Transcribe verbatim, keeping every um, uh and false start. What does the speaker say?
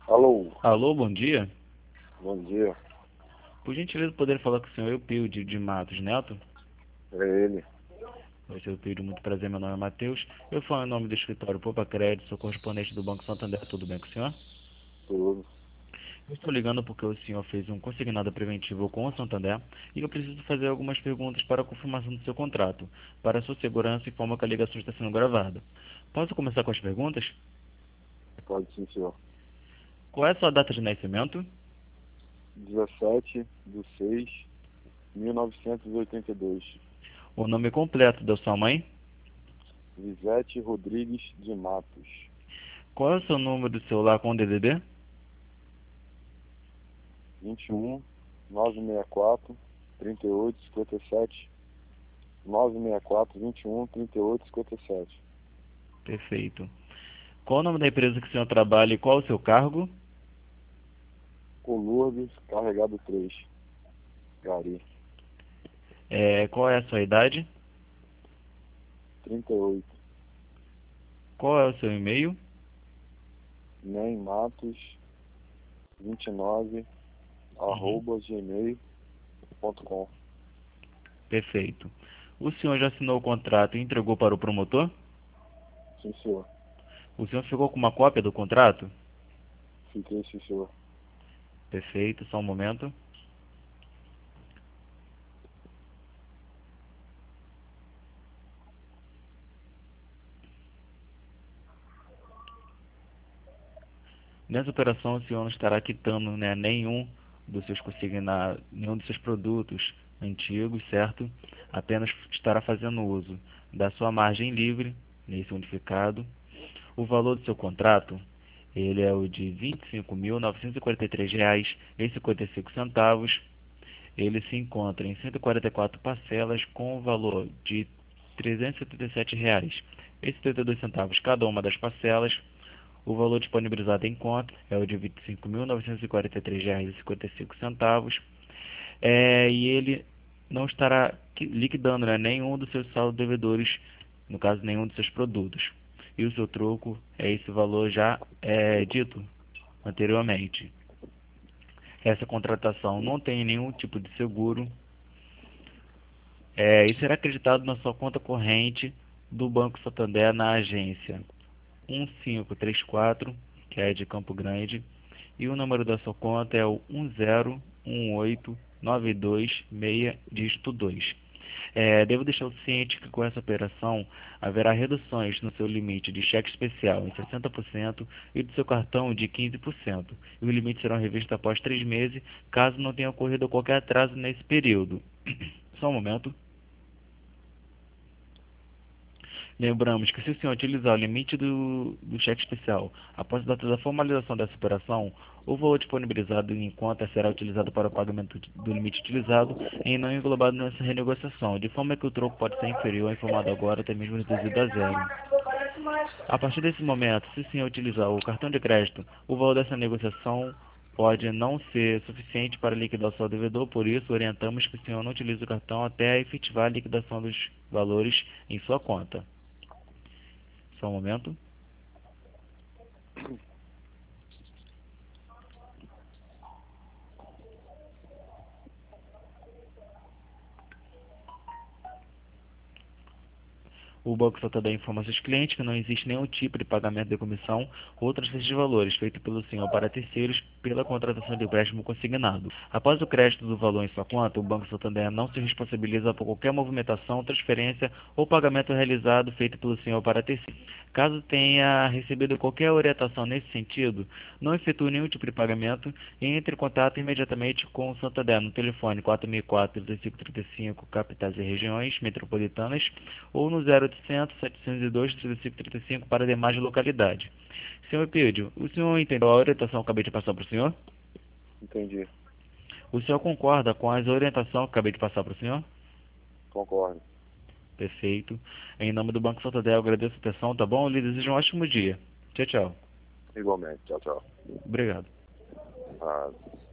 Alô, Alô, bom dia. bom dia. Por gentileza, poderia falar com o senhor Eupilde de Matos Neto? É ele, Oi, senhor Eupilde, muito prazer, meu nome é Matheus. Eu falo em nome do escritório Poupa Crédito, sou correspondente do Banco Santander, tudo bem com o senhor? tudo. Eu estou ligando porque o senhor fez um consignado preventivo com o Santander e eu preciso fazer algumas perguntas para a confirmação do seu contrato, para a sua segurança e forma que a ligação está sendo gravada. Posso começar com as perguntas? Pode sim, senhor. Qual é a sua data de nascimento? dezessete de seis de mil novecentos e oitenta e dois. O nome completo da sua mãe? Lisete Rodrigues de Matos. Qual é o seu número de celular com D D D? vinte e um, novecentos e sessenta e quatro, trinta e oito, cinquenta e sete. novecentos e sessenta e quatro, vinte e um, trinta e oito, cinquenta e sete. Perfeito. Qual o nome da empresa que o senhor trabalha e qual o seu cargo? Colurdes, carregado três. Gari, É, qual é a sua idade? trinta e oito. Qual é o seu e-mail? Nem Matos, vinte e nove, Uhum, arroba gmail ponto com. perfeito. O senhor já assinou o contrato e entregou para o promotor? Sim, senhor. O senhor ficou com uma cópia do contrato? Fiquei, sim, senhor. Perfeito, só um momento. Nessa operação, o senhor não estará quitando, né, nenhum dos seus consignados, nenhum dos seus produtos antigos, certo? Apenas estará fazendo uso da sua margem livre nesse unificado. O valor do seu contrato, ele é o de vinte e cinco mil novecentos e quarenta e três reais e cinquenta e cinco centavos. Ele se encontra em cento e quarenta e quatro parcelas com o valor de trezentos e setenta e sete reais e setenta e dois centavos cada uma das parcelas. O valor disponibilizado em conta é o de vinte e cinco mil novecentos e quarenta e três reais e cinquenta e cinco centavos. É, e ele não estará liquidando, né, nenhum dos seus saldos devedores, no caso, nenhum dos seus produtos. E o seu troco é esse valor já é, dito anteriormente. Essa contratação não tem nenhum tipo de seguro, é, e será acreditado na sua conta corrente do Banco Santander na agência um cinco três quatro, que é de Campo Grande, e o número da sua conta é o um zero um oito nove dois seis dígito dois. É, devo deixar o ciente que com essa operação haverá reduções no seu limite de cheque especial em sessenta por cento e do seu cartão de quinze por cento. E o limite será revisto após três meses, caso não tenha ocorrido qualquer atraso nesse período. Só um momento. Lembramos que se o senhor utilizar o limite do, do cheque especial após a data da formalização dessa operação, o valor disponibilizado em conta será utilizado para o pagamento do limite utilizado e não englobado nessa renegociação, de forma que o troco pode ser inferior ao informado agora, até mesmo reduzido a zero. A partir desse momento, se o senhor utilizar o cartão de crédito, o valor dessa negociação pode não ser suficiente para liquidar o seu devedor, por isso orientamos que o senhor não utilize o cartão até efetivar a liquidação dos valores em sua conta. Só um momento. O Banco Santander informa seus clientes que não existe nenhum tipo de pagamento de comissão ou transferência de valores feito pelo senhor para terceiros pela contratação de empréstimo consignado. Após o crédito do valor em sua conta, o Banco Santander não se responsabiliza por qualquer movimentação, transferência ou pagamento realizado feito pelo senhor para terceiros. Caso tenha recebido qualquer orientação nesse sentido, não efetue nenhum tipo de pagamento e entre em contato imediatamente com o Santander no telefone quatro mil e quatro, trinta e cinco trinta e cinco, capitais e regiões metropolitanas, ou no zero oitocentos, setecentos e dois, trinta e cinco trinta e cinco para demais localidades. Senhor Epídio, o senhor entendeu a orientação que acabei de passar para o senhor? Entendi. O senhor concorda com as orientações que acabei de passar para o senhor? Concordo. Perfeito. Em nome do Banco Santander, eu agradeço a atenção, tá bom? Eu lhe desejo um ótimo dia. Tchau, tchau. Igualmente. Tchau, tchau. Obrigado. Ah,